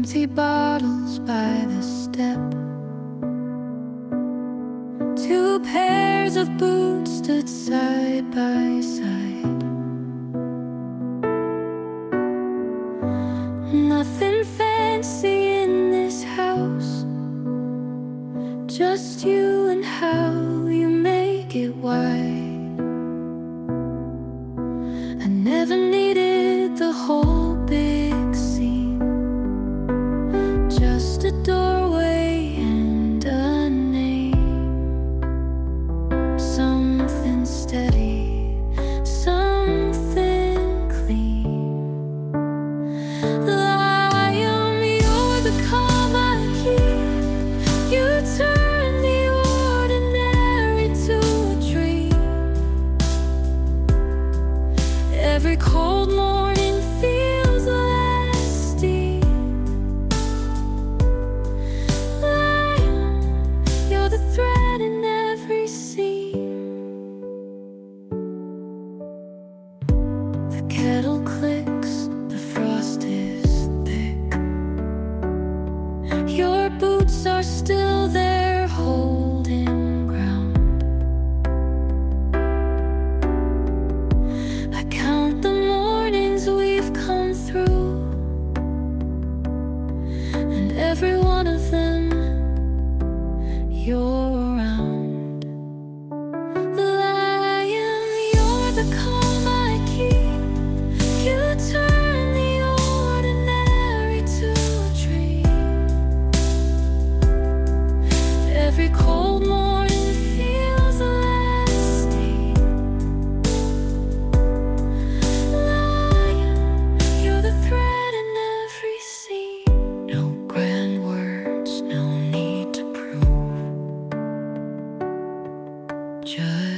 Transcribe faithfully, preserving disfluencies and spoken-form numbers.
empty bottles by the step. Two pairs of boots stood side by side. Nothing fancy in this house, just you and how you make it wide. I never needed the whole big scene, just a doorway and a name. Something steady, something clean. Lion, you're the calm I keep. You turn the ordinary to a dream. Every cold morning feels less deep. Lion, you're the thread in every seam. The kettle clicks, the frost is thick. Your boots are still there holding ground. I count the mornings we've come through, and every one of them you're around. Lion, you're the calm I keep. You turn the ordinary to a dream. Every cold morning feels less deep. Lion, you're the thread in every seam. No grand words, no need to prove, just